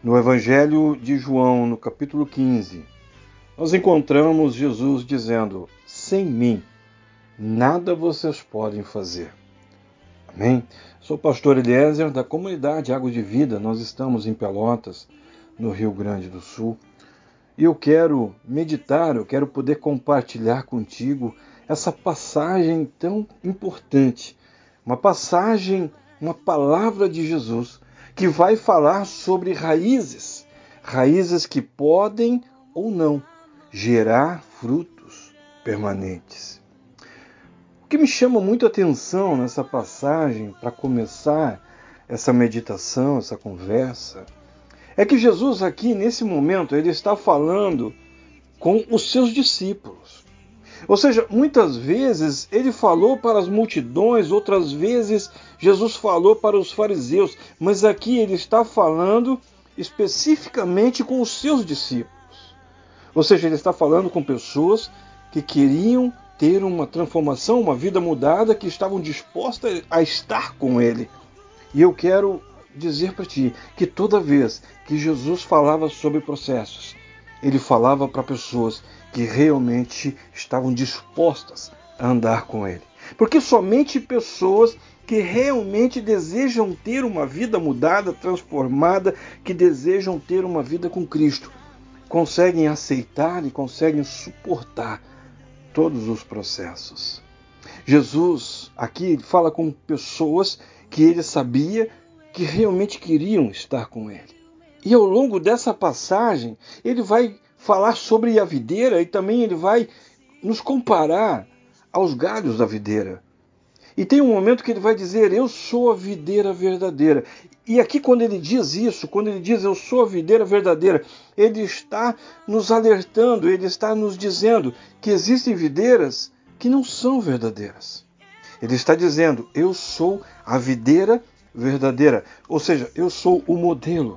No Evangelho de João, no capítulo 15, nós encontramos Jesus dizendo: sem mim, nada vocês podem fazer. Amém? Sou o pastor Eliezer, da comunidade Água de Vida. Nós estamos em Pelotas, no Rio Grande do Sul. E eu quero meditar, eu quero poder compartilhar contigo essa passagem tão importante. Uma passagem, uma palavra de Jesus, que vai falar sobre raízes. Raízes que podem ou não gerar frutos permanentes. O que me chama muito a atenção nessa passagem, para começar essa meditação, essa conversa, é que Jesus aqui, nesse momento, ele está falando com os seus discípulos. Ou seja, muitas vezes ele falou para as multidões, outras vezes Jesus falou para os fariseus, mas aqui ele está falando especificamente com os seus discípulos. Ou seja, ele está falando com pessoas que queriam ter uma transformação, uma vida mudada, que estavam dispostas a estar com ele. E eu quero dizer para ti que toda vez que Jesus falava sobre processos, ele falava para pessoas que realmente estavam dispostas a andar com ele. Porque somente pessoas que realmente desejam ter uma vida mudada, transformada, que desejam ter uma vida com Cristo, conseguem aceitar e conseguem suportar todos os processos. Jesus aqui fala com pessoas que ele sabia que realmente queriam estar com ele. E ao longo dessa passagem, ele vai falar sobre a videira e também ele vai nos comparar aos galhos da videira. E tem um momento que ele vai dizer: eu sou a videira verdadeira. E aqui quando ele diz isso, quando ele diz eu sou a videira verdadeira, ele está nos alertando, ele está nos dizendo que existem videiras que não são verdadeiras. Ele está dizendo: eu sou a videira verdadeira. Ou seja, eu sou o modelo.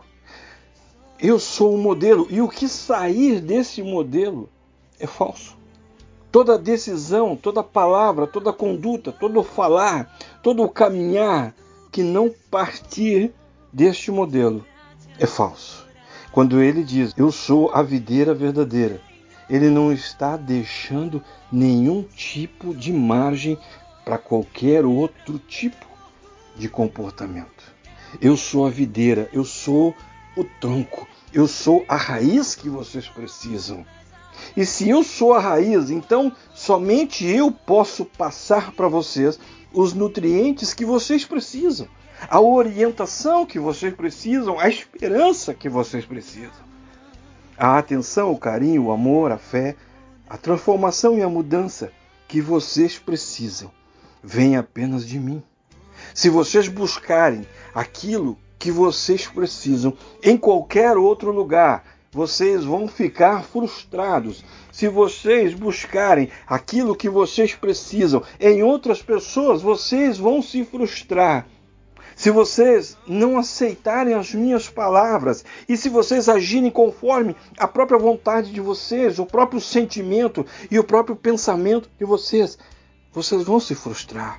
Eu sou o modelo. E o que sair desse modelo é falso. Toda decisão, toda palavra, toda conduta, todo falar, todo caminhar que não partir deste modelo é falso. Quando ele diz, eu sou a videira verdadeira, ele não está deixando nenhum tipo de margem para qualquer outro tipo de comportamento. Eu sou a videira, eu sou o tronco, eu sou a raiz que vocês precisam. E se eu sou a raiz, então somente eu posso passar para vocês os nutrientes que vocês precisam, a orientação que vocês precisam, a esperança que vocês precisam. A atenção, o carinho, o amor, a fé, a transformação e a mudança que vocês precisam vem apenas de mim. Se vocês buscarem aquilo que vocês precisam em qualquer outro lugar, vocês vão ficar frustrados. Se vocês buscarem aquilo que vocês precisam em outras pessoas, vocês vão se frustrar. Se vocês não aceitarem as minhas palavras e se vocês agirem conforme a própria vontade de vocês, o próprio sentimento e o próprio pensamento de vocês, vocês vão se frustrar.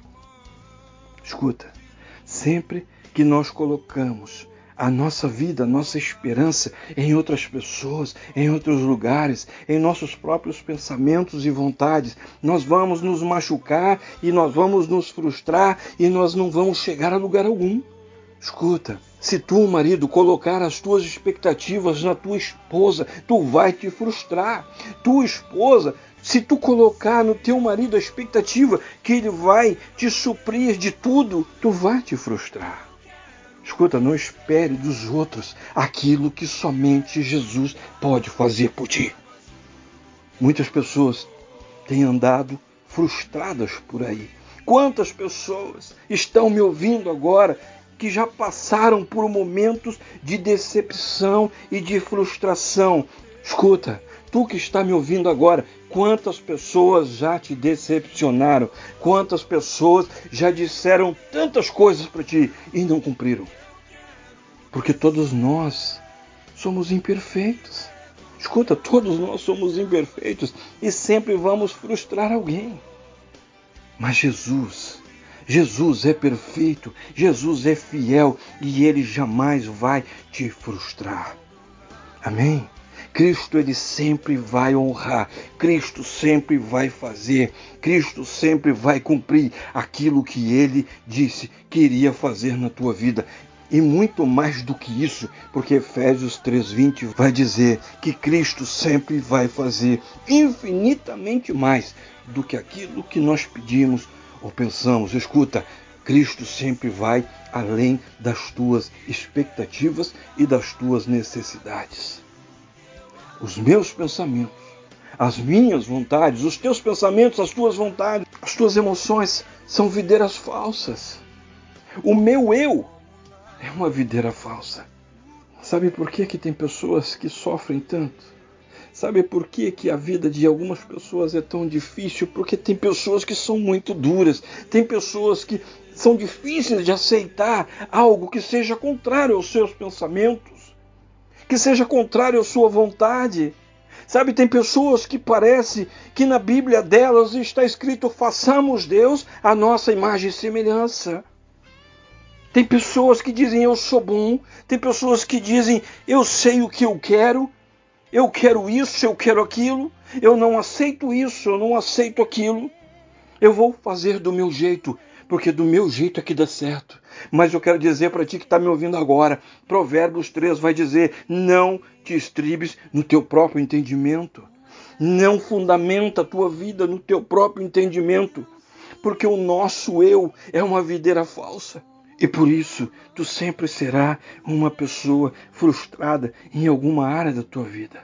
Escuta, sempre que nós colocamos a nossa vida, a nossa esperança em outras pessoas, em outros lugares, em nossos próprios pensamentos e vontades, nós vamos nos machucar e nós vamos nos frustrar e nós não vamos chegar a lugar algum. Escuta, se tu, marido, colocar as tuas expectativas na tua esposa, tu vai te frustrar. Tua esposa, se tu colocar no teu marido a expectativa que ele vai te suprir de tudo, tu vai te frustrar. Escuta, não espere dos outros aquilo que somente Jesus pode fazer por ti. Muitas pessoas têm andado frustradas por aí. Quantas pessoas estão me ouvindo agora que já passaram por momentos de decepção e de frustração? Escuta, tu que está me ouvindo agora, quantas pessoas já te decepcionaram? Quantas pessoas já disseram tantas coisas para ti e não cumpriram? Porque todos nós somos imperfeitos. Escuta, todos nós somos imperfeitos e sempre vamos frustrar alguém. Mas Jesus Jesus é perfeito, Jesus é fiel e Ele jamais vai te frustrar. Amém? Cristo, Ele sempre vai honrar, Cristo sempre vai fazer, Cristo sempre vai cumprir aquilo que Ele disse que iria fazer na tua vida. E muito mais do que isso, porque Efésios 3:20 vai dizer que Cristo sempre vai fazer infinitamente mais do que aquilo que nós pedimos ou pensamos. Escuta, Cristo sempre vai além das tuas expectativas e das tuas necessidades. Os meus pensamentos, as minhas vontades, os teus pensamentos, as tuas vontades, as tuas emoções são videiras falsas. O meu eu é uma videira falsa. Sabe por que tem pessoas que sofrem tanto? Sabe por que a vida de algumas pessoas é tão difícil? Porque tem pessoas que são muito duras, tem pessoas que são difíceis de aceitar algo que seja contrário aos seus pensamentos, que seja contrário à sua vontade. Sabe, tem pessoas que parece que na Bíblia delas está escrito: façamos Deus a nossa imagem e semelhança. Tem pessoas que dizem: eu sou bom. Tem pessoas que dizem: eu sei o que eu quero isso, eu quero aquilo, eu não aceito isso, eu não aceito aquilo. Eu vou fazer do meu jeito, porque do meu jeito é que dá certo. Mas eu quero dizer para ti que está me ouvindo agora, Provérbios 3 vai dizer: não te estribes no teu próprio entendimento. Não fundamenta a tua vida no teu próprio entendimento, porque o nosso eu é uma videira falsa. E por isso, tu sempre será uma pessoa frustrada em alguma área da tua vida.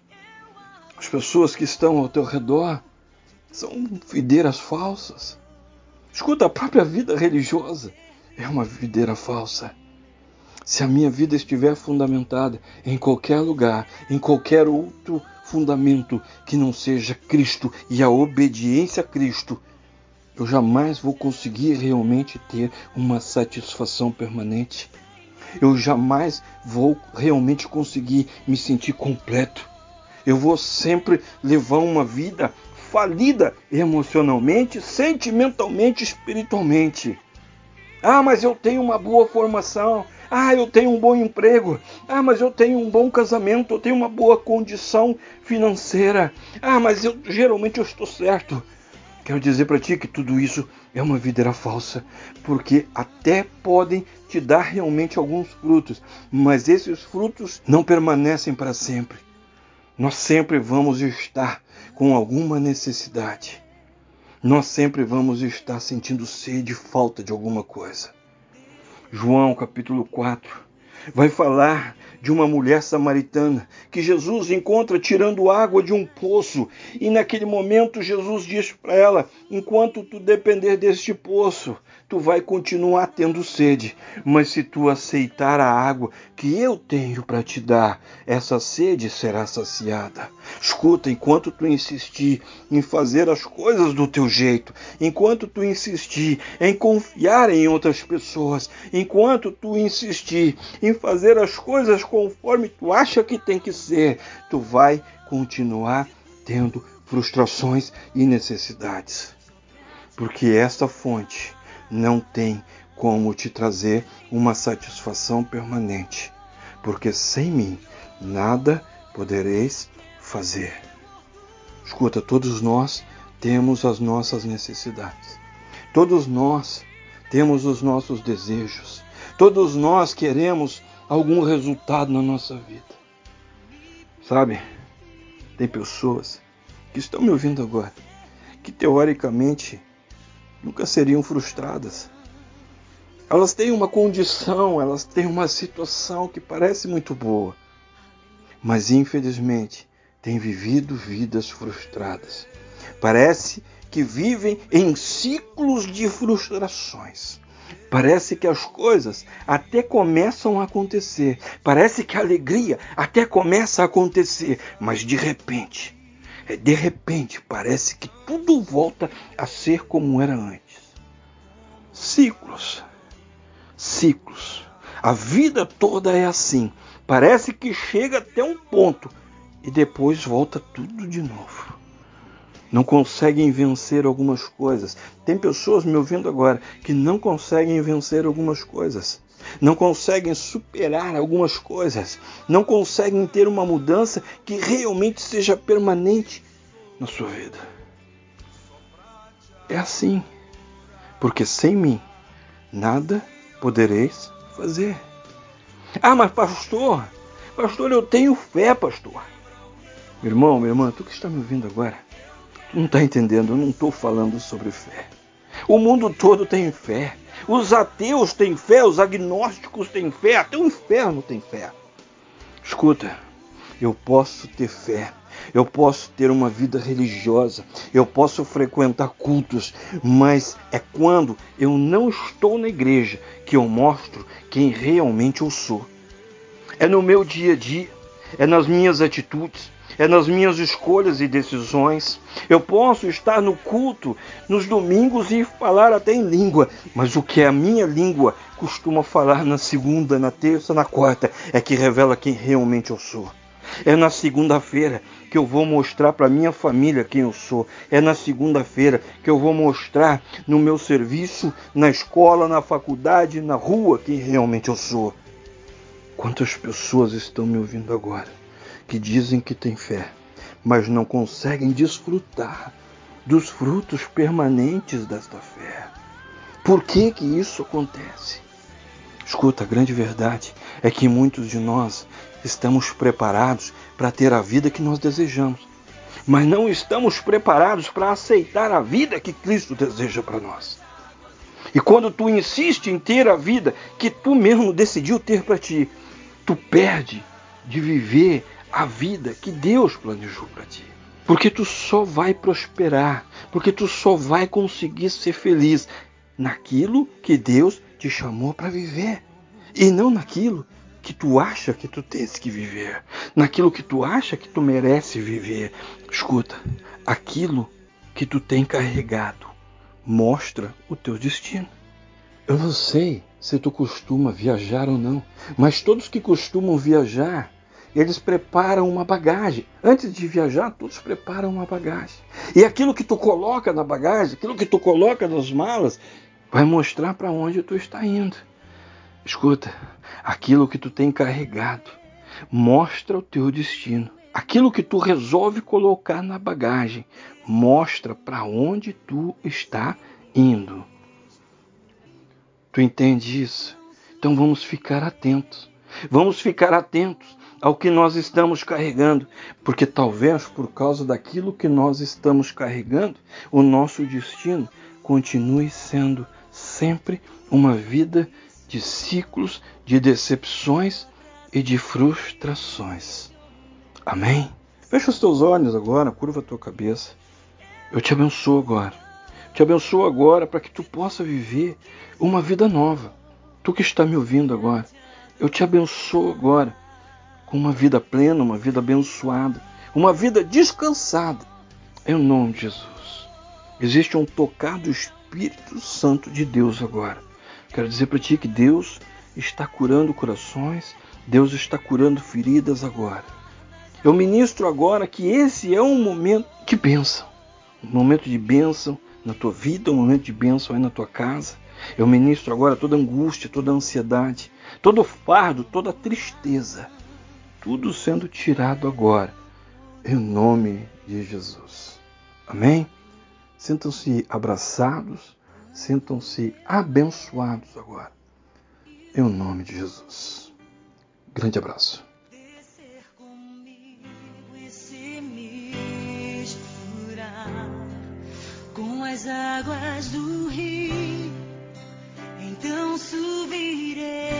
As pessoas que estão ao teu redor são videiras falsas. Escuta, a própria vida religiosa é uma videira falsa. Se a minha vida estiver fundamentada em qualquer lugar, em qualquer outro fundamento que não seja Cristo e a obediência a Cristo, eu jamais vou conseguir realmente ter uma satisfação permanente. Eu jamais vou realmente conseguir me sentir completo. Eu vou sempre levar uma vida falida emocionalmente, sentimentalmente, espiritualmente. Ah, mas eu tenho uma boa formação. Ah, eu tenho um bom emprego. Ah, mas eu tenho um bom casamento. Eu tenho uma boa condição financeira. Ah, mas geralmente eu estou certo. Quero dizer para ti que tudo isso é uma videira falsa, porque até podem te dar realmente alguns frutos, mas esses frutos não permanecem para sempre. Nós sempre vamos estar com alguma necessidade. Nós sempre vamos estar sentindo sede e falta de alguma coisa. João capítulo 4 vai falar de uma mulher samaritana que Jesus encontra tirando água de um poço. E naquele momento Jesus diz para ela: enquanto tu depender deste poço, tu vai continuar tendo sede. Mas se tu aceitar a água que eu tenho para te dar, essa sede será saciada. Escuta, enquanto tu insistir em fazer as coisas do teu jeito, enquanto tu insistir em confiar em outras pessoas, enquanto tu insistir em fazer as coisas conforme tu acha que tem que ser, tu vai continuar tendo frustrações e necessidades. Porque esta fonte não tem como te trazer uma satisfação permanente. Porque sem mim nada podereis fazer. Escuta, todos nós temos as nossas necessidades. Todos nós temos os nossos desejos. Todos nós queremos algum resultado na nossa vida. Sabe, tem pessoas que estão me ouvindo agora, que teoricamente nunca seriam frustradas. Elas têm uma condição, elas têm uma situação que parece muito boa, mas infelizmente têm vivido vidas frustradas. Parece que vivem em ciclos de frustrações. Parece que as coisas até começam a acontecer. Parece que a alegria até começa a acontecer. Mas de repente parece que tudo volta a ser como era antes. Ciclos. A vida toda é assim. Parece que chega até um ponto e depois volta tudo de novo. não conseguem vencer algumas coisas. Tem pessoas me ouvindo agora que não conseguem vencer algumas coisas. Não conseguem superar algumas coisas. Não conseguem ter uma mudança que realmente seja permanente na sua vida. É assim. Porque sem mim, nada podereis fazer. Ah, mas pastor, eu tenho fé, pastor. Meu irmão, minha irmã, tu que está me ouvindo agora, tu não está entendendo, eu não estou falando sobre fé. O mundo todo tem fé. Os ateus têm fé, os agnósticos têm fé, até o inferno tem fé. Escuta, eu posso ter fé, eu posso ter uma vida religiosa, eu posso frequentar cultos, mas é quando eu não estou na igreja que eu mostro quem realmente eu sou. É no meu dia a dia, é nas minhas atitudes, é nas minhas escolhas e decisões. Eu posso estar no culto nos domingos e falar até em língua, mas o que a minha língua costuma falar na segunda, na terça, na quarta, é que revela quem realmente eu sou. É na segunda-feira que eu vou mostrar para minha família quem eu sou. É na segunda-feira que eu vou mostrar no meu serviço, na escola, na faculdade, na rua, quem realmente eu sou. Quantas pessoas estão me ouvindo agora que dizem que têm fé, mas não conseguem desfrutar dos frutos permanentes desta fé? Por que que isso acontece? Escuta, a grande verdade é que muitos de nós estamos preparados para ter a vida que nós desejamos, mas não estamos preparados para aceitar a vida que Cristo deseja para nós. E quando tu insiste em ter a vida que tu mesmo decidiu ter para ti, tu perde de viver a vida que Deus planejou para ti. Porque tu só vai prosperar, porque tu só vai conseguir ser feliz naquilo que Deus te chamou para viver. E não naquilo que tu acha que tu tens que viver, naquilo que tu acha que tu merece viver. Escuta, aquilo que tu tem carregado mostra o teu destino. Eu não sei se tu costuma viajar ou não, mas todos que costumam viajar, eles preparam uma bagagem. Antes de viajar, todos preparam uma bagagem. E aquilo que tu coloca na bagagem, aquilo que tu coloca nas malas, vai mostrar para onde tu está indo. Escuta, aquilo que tu tem carregado mostra o teu destino. Aquilo que tu resolve colocar na bagagem mostra para onde tu está indo. Tu entende isso? Então vamos ficar atentos. Vamos ficar atentos ao que nós estamos carregando, porque talvez por causa daquilo que nós estamos carregando, o nosso destino continue sendo sempre uma vida de ciclos, de decepções e de frustrações. Amém? Fecha os teus olhos agora, curva a tua cabeça. Eu te abençoo agora. Te abençoo agora para que tu possa viver uma vida nova. Tu que está me ouvindo agora, eu te abençoo agora com uma vida plena, uma vida abençoada, uma vida descansada, em nome de Jesus. Existe um tocar do Espírito Santo de Deus agora. Quero dizer para ti que Deus está curando corações, Deus está curando feridas agora. Eu ministro agora que esse é um momento de bênção, um momento de bênção na tua vida, um momento de bênção aí na tua casa. Eu ministro agora toda angústia, toda ansiedade, todo fardo, toda tristeza, tudo sendo tirado agora, em nome de Jesus. Amém? Sintam-se abraçados, sintam-se abençoados agora, em nome de Jesus. Grande abraço. Com as águas do rio, então subirei.